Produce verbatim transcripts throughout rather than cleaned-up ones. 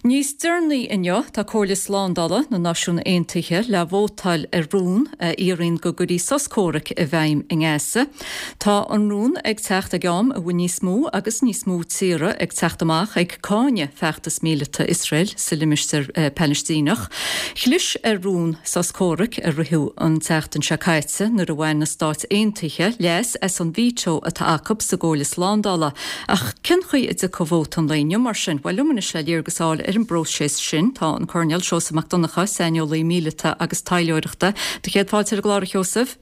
Níos dúrnaí inniu tá Comhairle Slándála na Náisiún Aontaithe le bhótáil ar rún íorainn go gurí soscóraach a bheim in Ngéasa. Tá an rún ag techt a gam a bhain níos mó agus níos mó tíre ag techt amach ag cáine feachtas míleta Israel sa limistar uh, Palestínach. Chlis ar rún soscóraach a ruthú an techt an seacaitse na bhhain na Stát Aontaithe leis as an bhíteó atá acab sa Comhairle Slándála. Ach cin chuí is a cóhót an léinne mar sin bhfuil lumanis le léargasáil ar an brosés sin tá an Corneal Seosamh Mac Donacha Sainiolaí míleta agus taileoireachta de chéad fáilte glár Seosamh.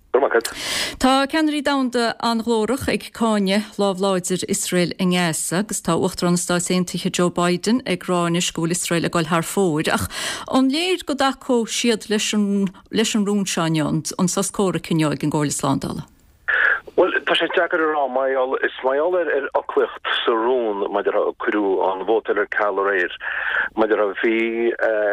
Tá ceanirí damda an glórach ag cáine lábhláidir Israel in Ngéasa agus tá uachtar an Stát Aontaithe Joe Biden ag ráine Scoil Israel a gáil thar fóid ach an léir go dacó siad leis an rún seáin an soscóraach cinneoig an Comhairle Slándála. Well, tá sé deagar ará maiall is maiall ar ar accuicht sa rún maidir a cruú an bhótáil ar caloréir maidir a bhí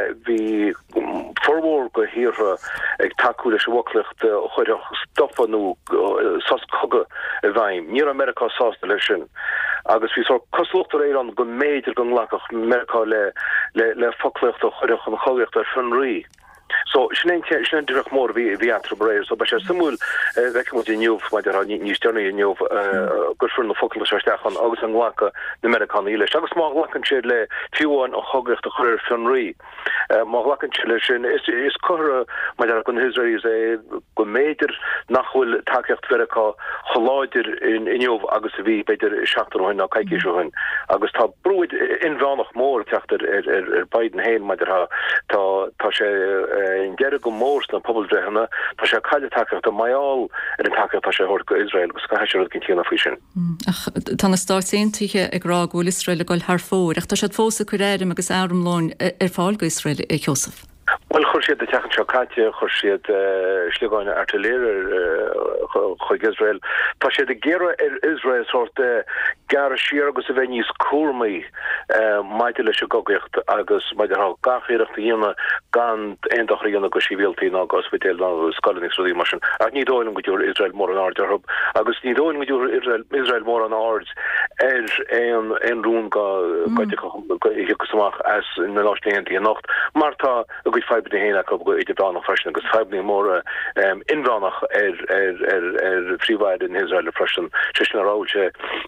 bhí formhór go híre ag takeú leis bhoclacht chuireach stoppanú soscoga a bhaim níor America sásta lei sin agus bhí sor cosluachtar éir an go méidir go nglacach America le le le foclacht a chuireach an chogacht ar funrí. So snen snen direct mór vi vi atrebreir so bas simúl vek moet in jof maar der niet sterne in jof go fur na fokkel stechan agus an wake de American ile agus mag laken le fiúan a hogecht a chuir funrí mag laken sin is is chore maar der kun Israel é go méidir nachhul takecht verka geláidir in in jof agus vi beidir seachtarhain na kaiki hun agus tá broid invanach mór techter er er beiden heen maar der ha tá tá sé in gere go mórs na pobldrehana tá sé caiile takecht a maiall ar an takecht tá sé hort go Israel agus ca sé cin tíanana fao sin. Ach tá na Stát Aontaithe ag rá bhfuil Israel a gáil thar fóir ach tá sé fósa chuiréirim agus áramláin ar fáil go Israel i Seosamh. Well chur siad de techan seocaite chur siad sligáine artilléir chuig Israel. Tá siad a géire ar Israel sorta gar siar agus a bheith níos cuarmaí maite leis a gogacht agus maidir há gachéireachta dhéana gan aonach dhéana go síbhialtaí ná agus bhidéil ná scoilin Israelí mar sin. Ach ní dóilm go dúr Israel mór an ard arb agus ní dóilm go dúr Israel Israel mór an ard ar an an rún go goite go samach as in na Náisiún Aontaithe nacht mar tá go fibe de héna go go idir bránach fresin agus fibe mór inbránach ar ar ar ar fríomhhaid in Israel fresin trisna ráilte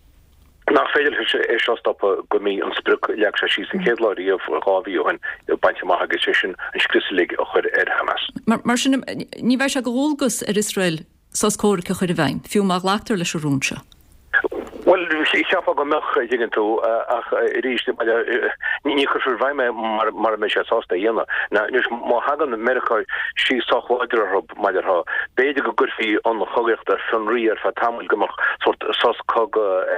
nach féidir é seo stoppa go mí an spruk leag sé síos an céadláirí a gáhíú an bainte maithaige sin an scrislig a chuir ar Hamas. Mar sin ní bheith se go ghólgus ar Israel soscóracha chuir a bhaim, fiú mar leachtar leis a rúnse. Well, ich habe go mech dingen to ach richte nie chur weime mar mar me sásta dhéna. Na nus má hagan America sí sochhaidir op maidir ha. Beidir go gurfi an chogecht ar funrí ar fa tamil gomach sort sos cog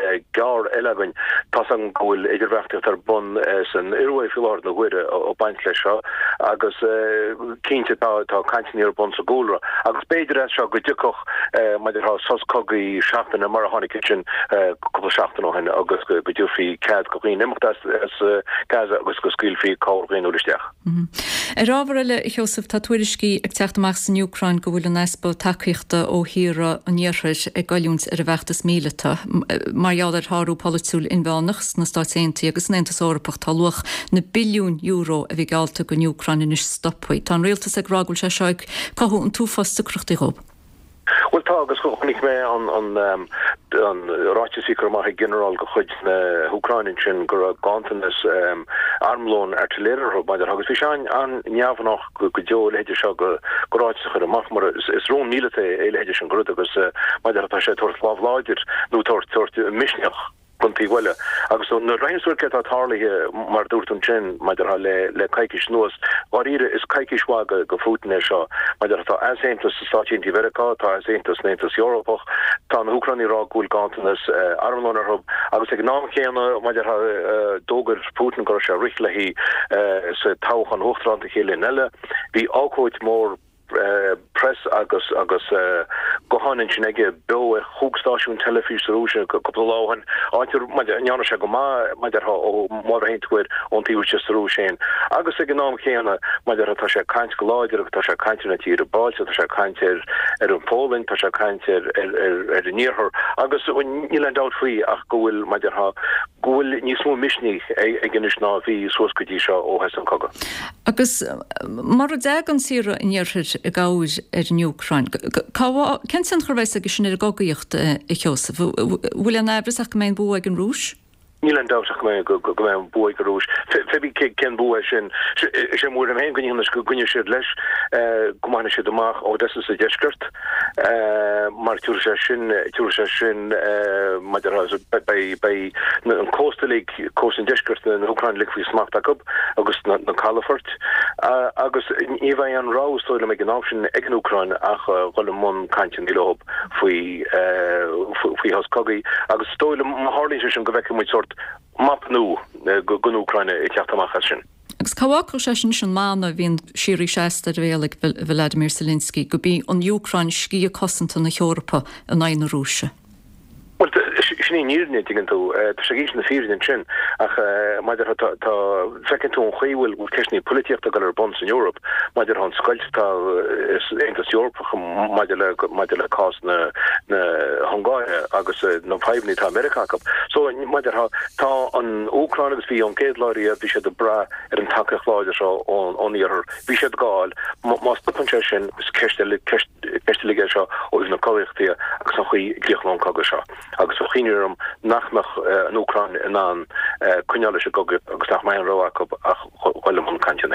gar eleven tas an goil idirreachtar tar bon san irway filar na huide o baint lei seo agus cínte tá tá cantíir bon sa gólra agus beidir seo go ducoch maidir ha sos cogi seachtain na mar hánig kitchen couple seachtain hen agus go bedúfi cad go nimmt as Gaza agus go skillfi cáin úlisteach. Er ráhile i Seosamh tá tuairiscí ag teachtamach san Ucrain go bhfuil an espo takeíochta ó híra an níorthris ag gáiliúns ar a bheachtas míleta. Marall ar thárú polúil inbánachs na Stát Aontaithe agus néantas orpach talúach na billiún euro a bhí galta go Ucrain in is stoppaí. Tá réaltas ag rágúil se seoig cathú an túfasta cruchtaí rob. Well tá agus go chonig mé an an an ráitiígur mai general go chuid na Ucrainin sin gur gantanas armlón artilléir op maidir agus fi sein an neamhanach go go deo leidir se go goráiticha a mach mar is rón mílete é leidir sin grúd agus maidir tá sé tuairt lábhláidir nó tuairt tuairt misneach punti welle agus na reinswerket at harlige mar doortun chen maar der le le kaikish noos waar hier is kaikish waage gevoeten er sha maar der ta asentus staat in die werka ta asentus nentus Europa ta Ukraine ra goel gantenes armloner hob agus ik naam kenne maar der doger Putin go richtle hi se tauch an hoogstrand hele nelle wie ook ooit more press agus agus gohanin sinnege be hoogstaisiún telefísrúse goláhan áitir an se go má maidir ha ó mar héintfuid ontíúrú sé. Agus ag gnám chéanana maidir tá sé kaint go láidir tá sé kaintna tí a báilte tá sé kaintir ar an Pólin tá sé kaintir ar a níorthir agus níle dá faoi ach gohfuil maidir ha gohfuil níos mó misní ag gnis ná bhí suascodí seo ó he an coga. Agus mar a d an sira inhearthid a gáid ar an Ucrain. Ken san chorvéis agus sin ar gogaíocht i Joseph. Bhfuil an ebris ach go mé bú ag an rúis? Nílen daach me go go me boy goús. Febi ke ken bo sin sé mór am hen gonne go gonne sé leis gomanne sé doach ó des a deskert mar tú sin tú sin bei bei an kostelig kosten deskert an Ukrainlik fi smacht up agus na Calfort agus iva an ra stoile me gen option egen Ukraine ach golle mon kantin loop foi foi has kogi agus stoile harlin go vek mu sort map nu gun Ukraine e teachtamach sin. Agus cáhaú sé sin sin mána bhíon sií sésta bhéalaigh Vladimir Zelensky go bí an Ucrain cí a cosanta na Eorpa an aine rúise. Well, sin níne digin tú sé gé na fi sin ach maidir fecinn tú chuhfuil ú ceisní politiíocht a gal bons in Europa, maidir an sskoiltá is eintas Europa maidir le cás na Hongáire agus na feimní tá Amerika cap. So maidir tá an Ucrain agus bhí an céadláirí a bhí sé de bra ar an takeach láidir seo an íar bhí sé gáil más pan sin ceistelig seo ó na choichttí agus an chuí glíochlán coga seo. Agus chinnim nachmach an Ucrain in an kunjale se go agus nach mei ro ach choile man kantne.